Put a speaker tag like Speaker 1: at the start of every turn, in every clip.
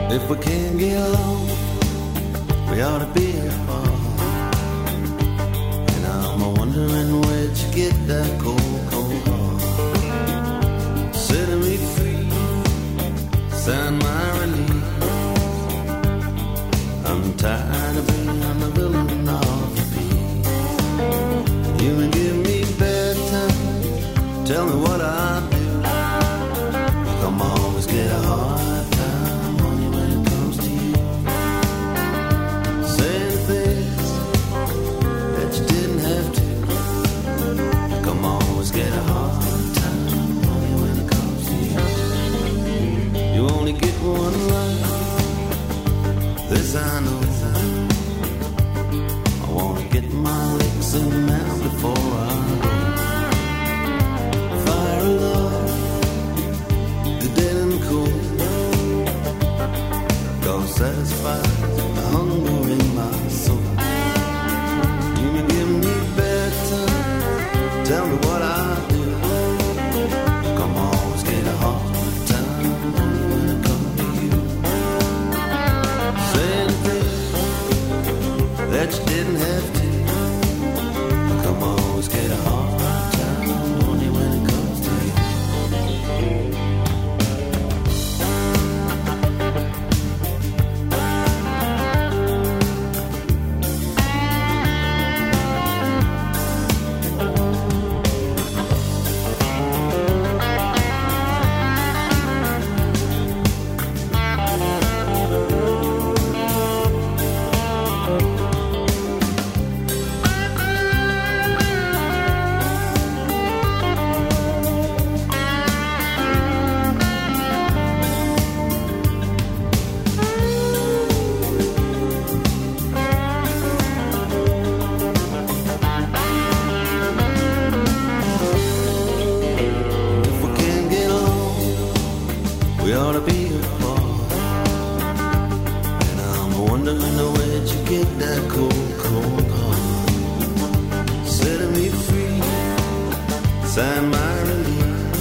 Speaker 1: If we can't get along, we ought to be apart. And I'm wondering where'd you get that cold, cold heart? Setting me free, sign my release. I'm tired of being the villain of the piece. You can give me bedtime, tell me what I do. Come always get a hard time on you when it comes to you. Saying things that you didn't have to. Come always get a hard time on you when it comes to you. You only get one life, this I know. I wanna get my licks in now before I go. Fire of love, the dead and cool, gonna satisfy the hunger in my soul. You may give me bedtime, tell me what I do. Come always get a hard time when it comes to you. Saying things that you didn't have to. Come always get a hard time only when it comes to you. We ought to be apart. And I'm wondering where'd you get that cold, cold heart? Setting me free, sign my release.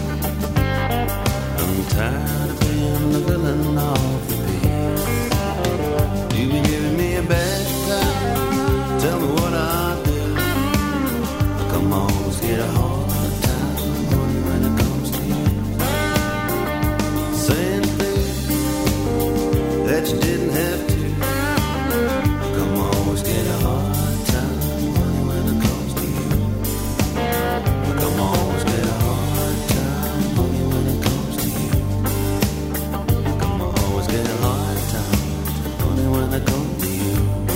Speaker 1: I'm tired of being the villain of the piece. You've been giving me a bad time, tell me what I do. Come always get a hard time when it comes to you. Saying things that you didn't have to. Come always get a hard time when it comes to you. Come always get a hard time when it comes to you. Come always get a hard time when it comes to you.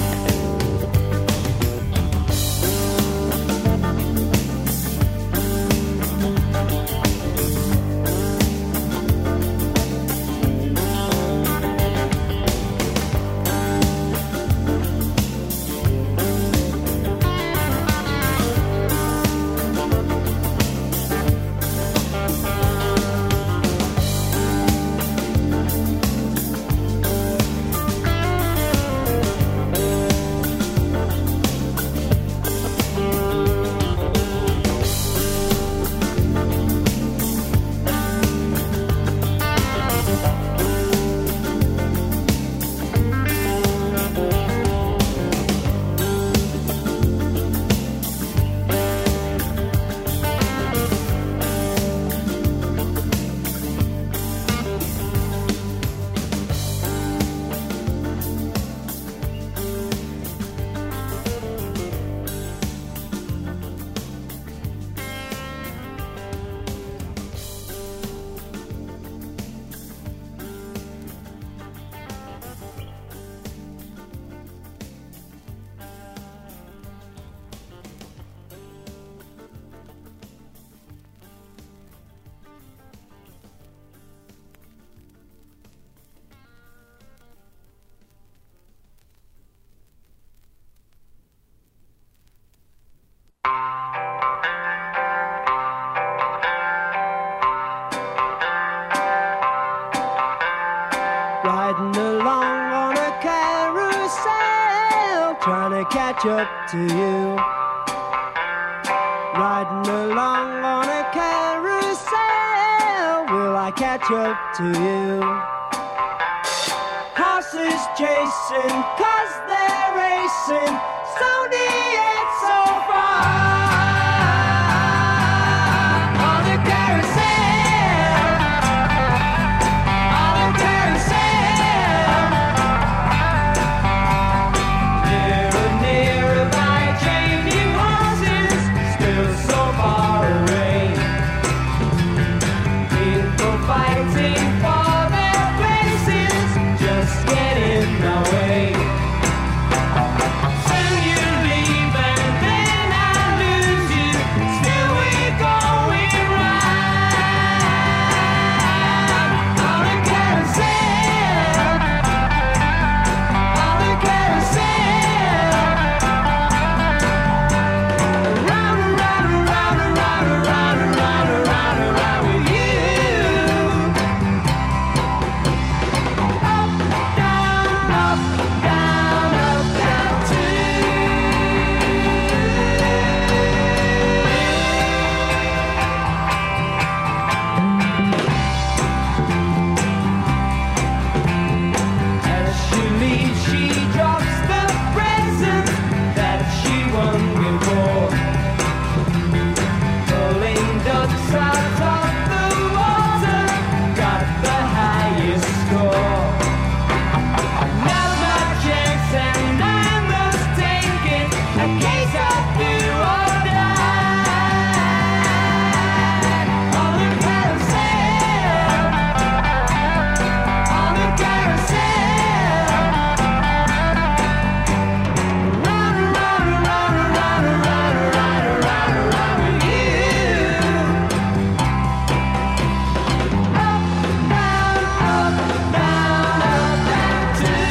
Speaker 2: Riding along on a carousel, trying to catch up to you. Riding along on a carousel, will I catch up to you? chasing, 'cause they're racing so near, so far. On the carousel, on the carousel. Nearer, nearer by a train, new horses, still so far away. People fighting for their places, just get in the way. Soon you leave and then I lose you, still we're going round. On the carousel, on the carousel. Round and round and round and round and round and round and round and round with you. Up, down, up, down, up, down too. As she leaves, she drops the presents that she won before. Pulling ducks out of the water, got the highest score. Now my chance and I must take it, a case of do or die. On the carousel, on the carousel. Round and round and round and round and round and round and round and round with you. Up, down, up, down, too.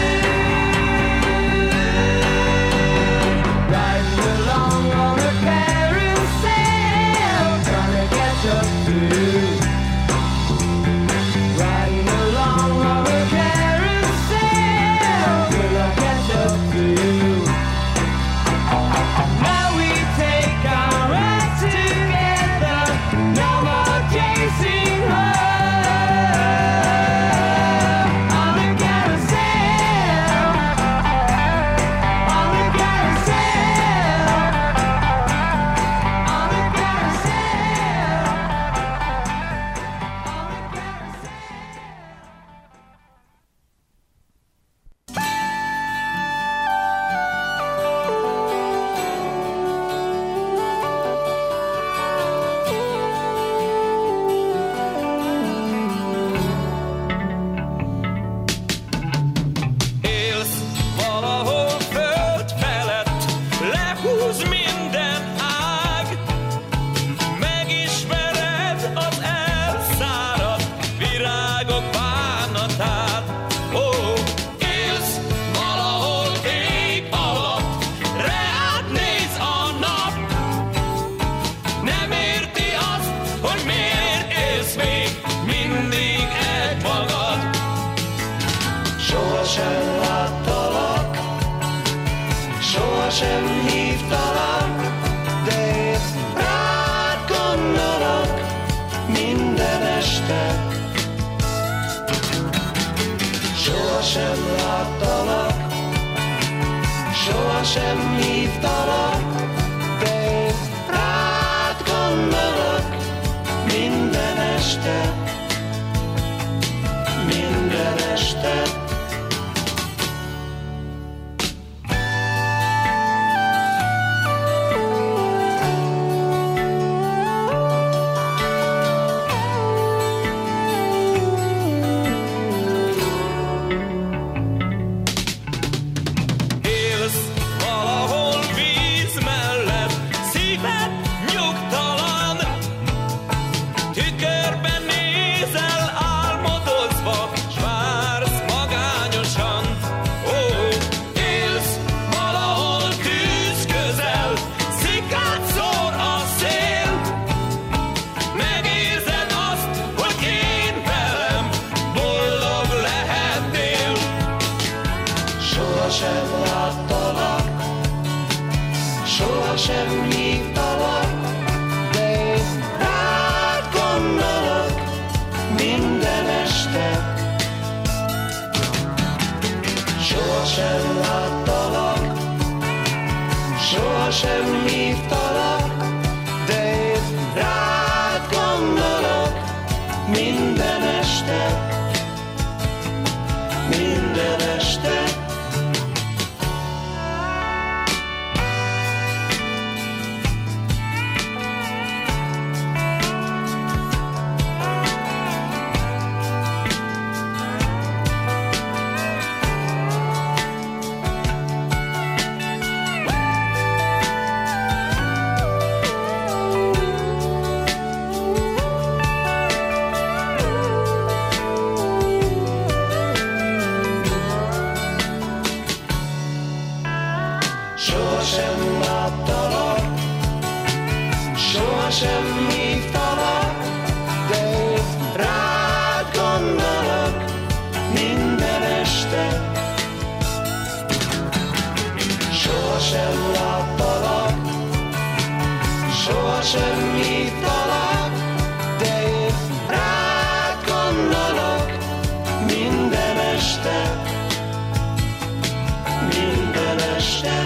Speaker 2: Riding along on the carousel, gonna catch up to you. Riding along on the carousel, will I catch up to you? Now we take our ride together, no more chasing her. On the carousel, on the carousel, on the carousel, on the
Speaker 3: Élsz valahol föld felett, lehúz minden ág. Megismered az elszáradt virágok bánatát. Ó, élsz valahol ég alatt, reád néz a nap. Nem érti azt, hogy miért élsz még mindig egymagad.
Speaker 1: Sohasem láttalak, sohasem hívtalak, de én rád gondolok minden este. Sohasem láttalak, sohasem hívtalak, de én rád gondolok minden este. Minden este.
Speaker 3: Élsz valahol víz mellett,
Speaker 1: Sohasem láttalak, sohasem hívtalak, de én rád gondolok minden este, minden este. Sohasem láttalak, sohasem hívtalak, de én rád gondolok minden este. Sohasem láttalak, sohasem hívtalak, de én rád gondolok minden este, minden este.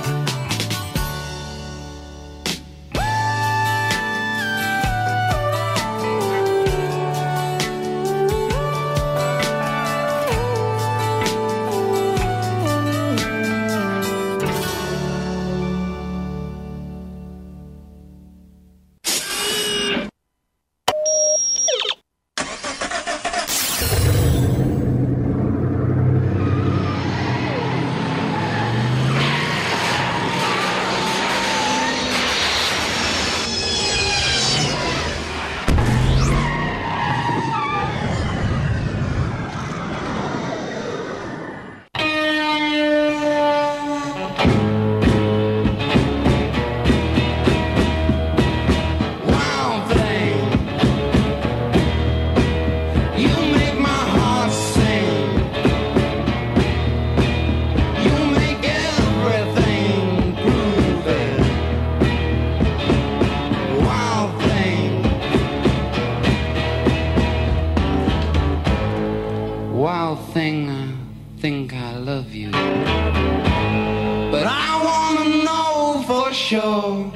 Speaker 4: Wild thing, I think I love you, but I wanna know for sure.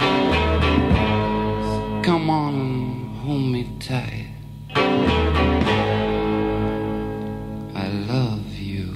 Speaker 4: So come on and hold me tight. I love you.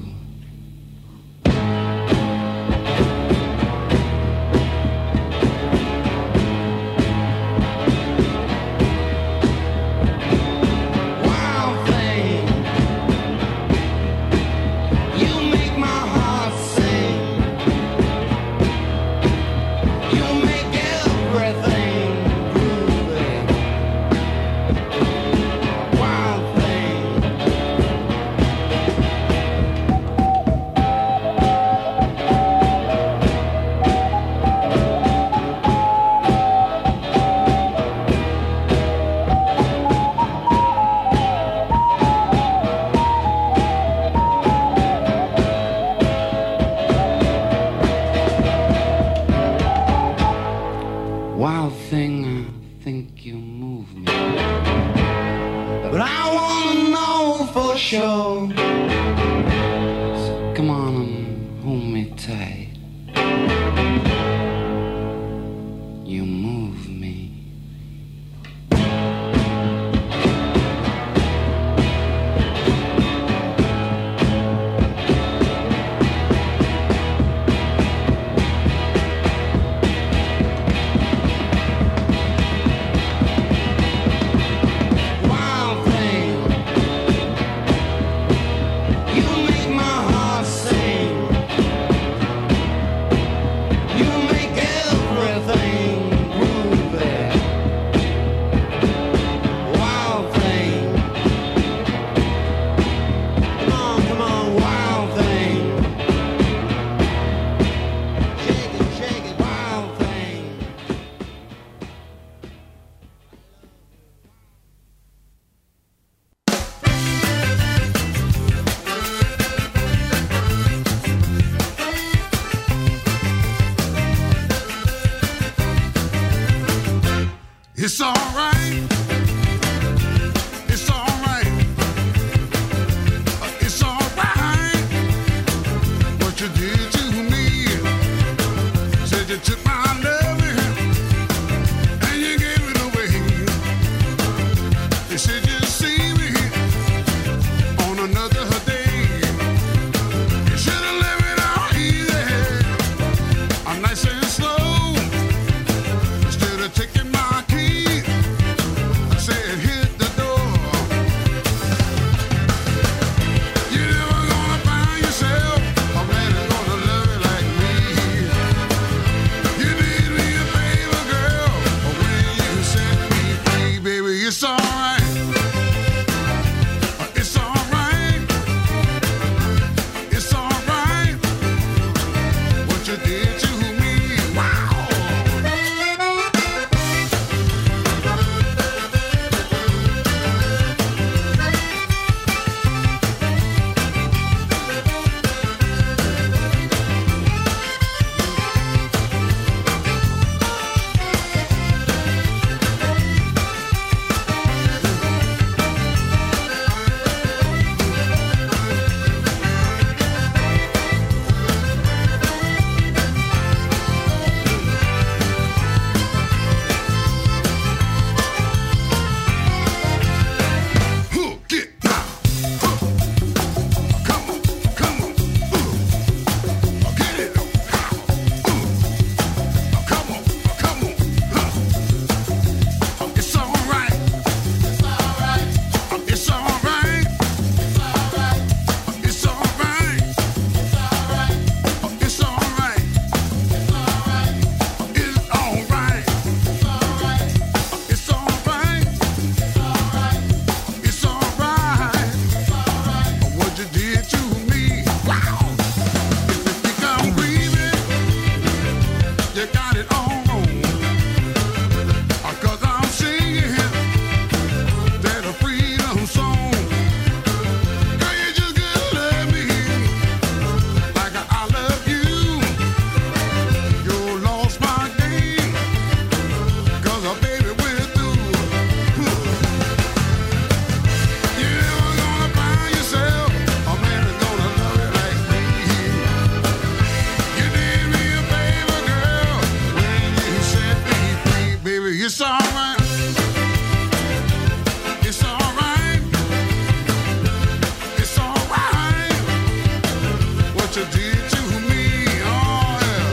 Speaker 4: Wild thing, I think you move me, but I wanna know for sure. So come on and hold me tight. You move me.
Speaker 5: It's all right. It's all right. It's all right. What you're what you did to me. Oh, yeah.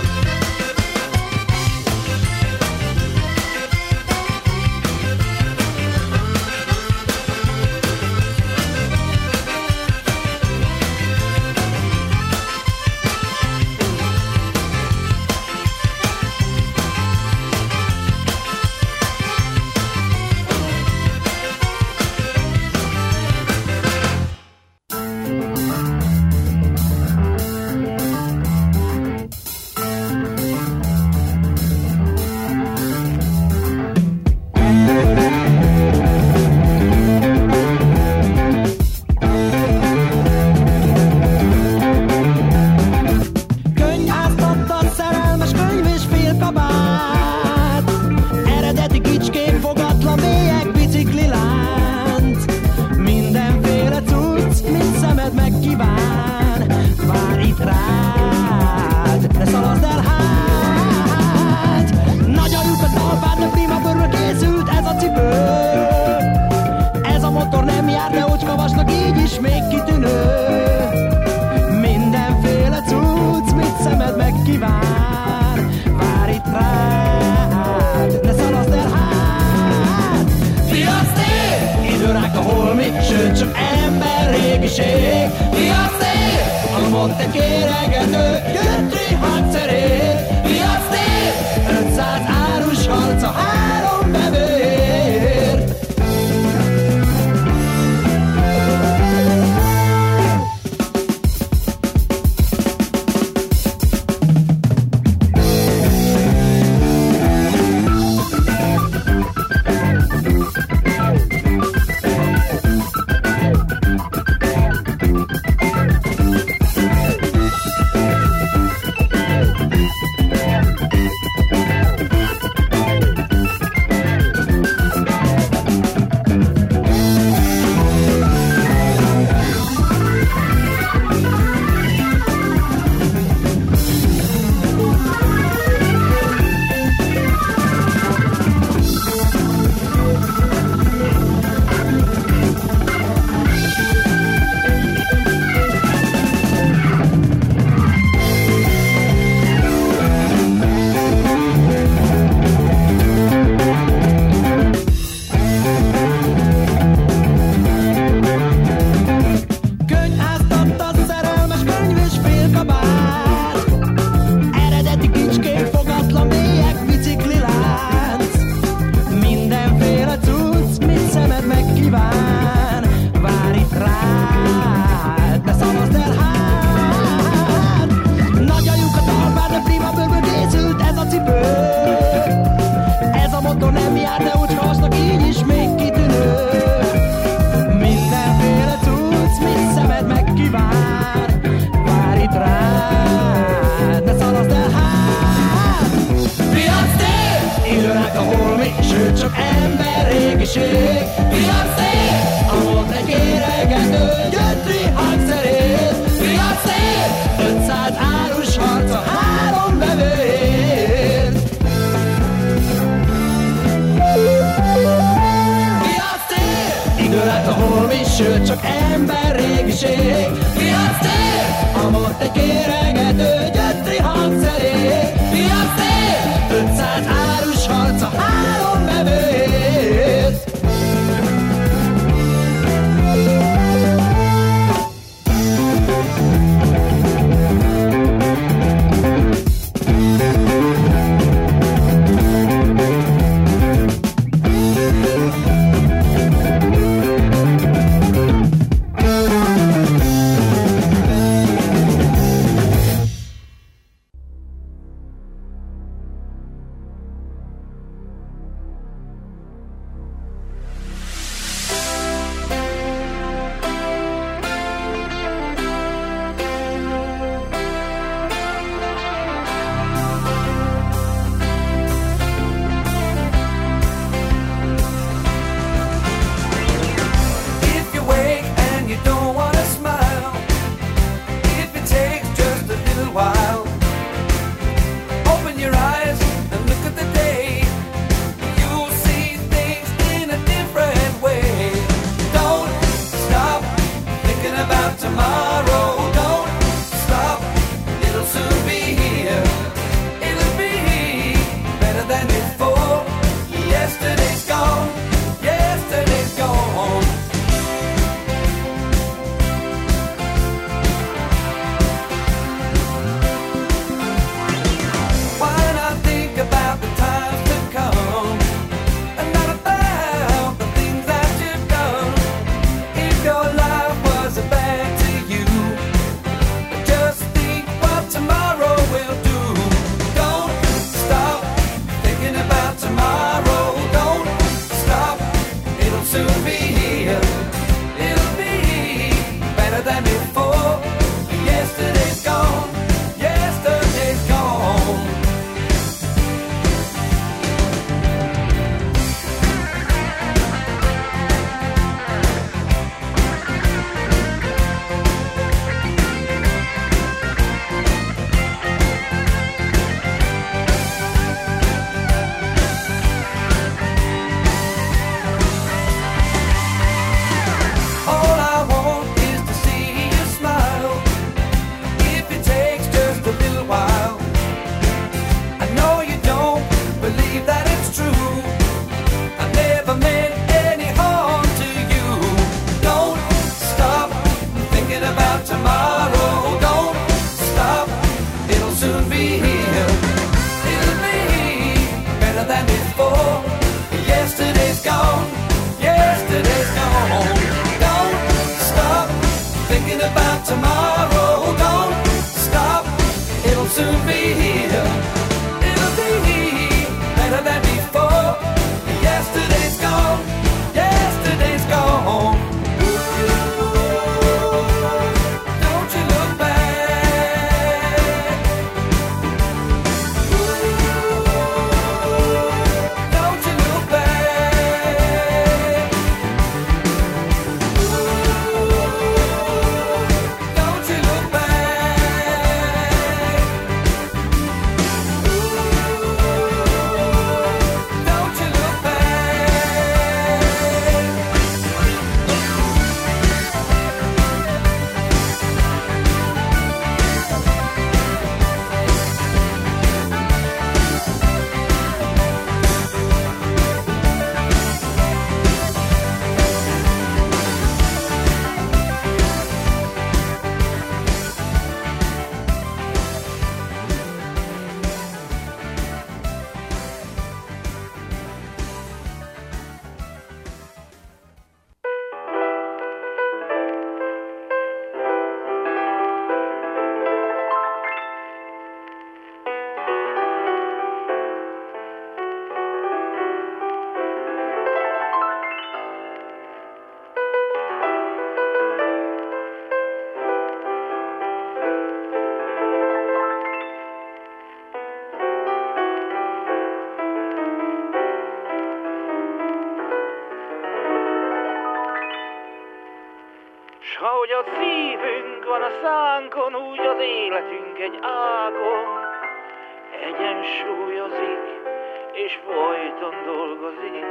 Speaker 6: szánkon, úgy az életünk egy ágon egyensúlyozik, és folyton dolgozik.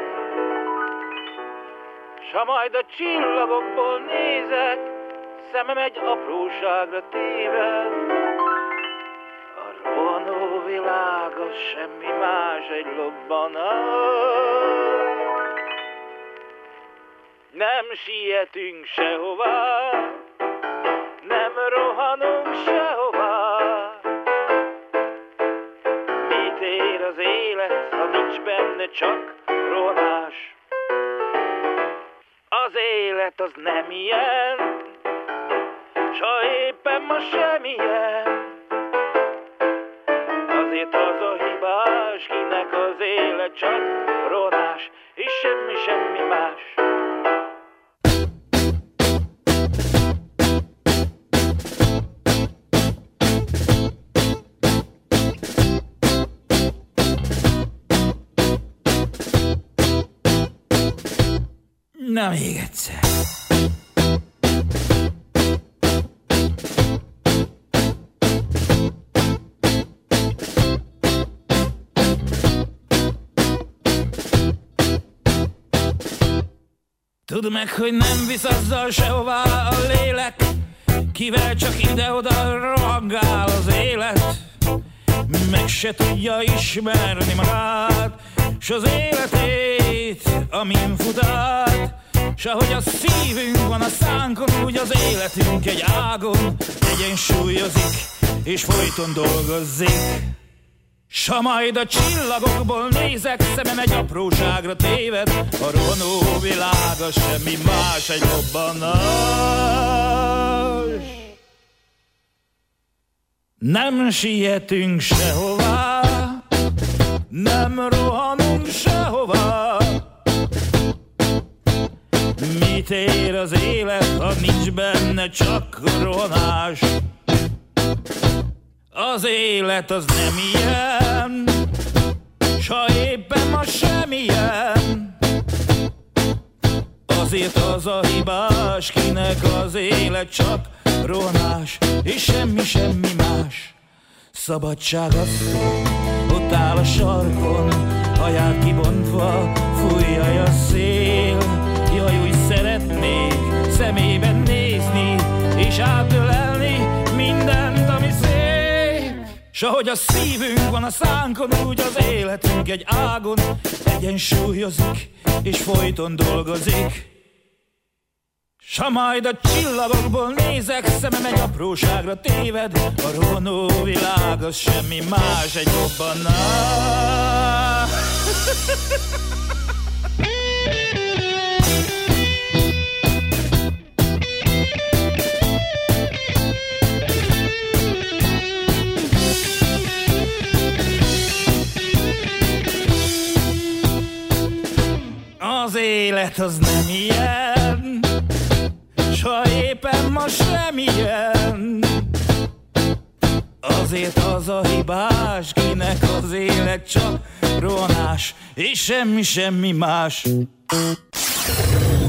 Speaker 6: S ha majd a csillagokból nézek, szemem egy apróságra téved, a rohanó világ az semmi más, egy lobbanás. Nem sietünk sehová, nem rohanunk sehová. Mit ér az élet, ha nincs benne csak rohanás? Az élet az nem ilyen, s ha éppen ma semmilyen. Azért az a hibás, kinek az élet csak rohanás, és semmi más.
Speaker 7: Na még egyszer. Tudd meg, hogy nem visz azzal sehová a lélek, kivel csak ide-oda rohangál az élet. Meg se tudja ismerni magát, s az életét, amin fut át. S ahogy a szívünk van a szánkon, úgy az életünk egy ágon egyensúlyozik, és folyton dolgozik. S ha majd a csillagokból nézek, szemem egy apróságra téved, a rohanó világ az semmi más, egy robbanás. Nem sietünk sehová, nem rohanunk sehová. Mit ér az élet, ha nincs benne csak rohanás? Az élet az nem ilyen, s ha éppen ma semmilyen. Azért az a hibás, kinek az élet csak rohanás, és semmi más. Szabadság asszony, ott áll a sarkon, haját kibontva, fújja a szél. Jaj, úgy szeretnék szemében nézni, és átölelni mindent, ami szép. S ahogy a szívünk van a szánkon, úgy az életünk egy ágon egyensúlyozik, és folyton dolgozik. S ha majd a csillagokból nézek, szemem egy apróságra téved, a rohanó világ az semmi más, egy robbanás. Az élet az nem ilyen, s ha éppen ma semmilyen. Azért az a hibás, kinek az élet csak rohanás, és semmi más.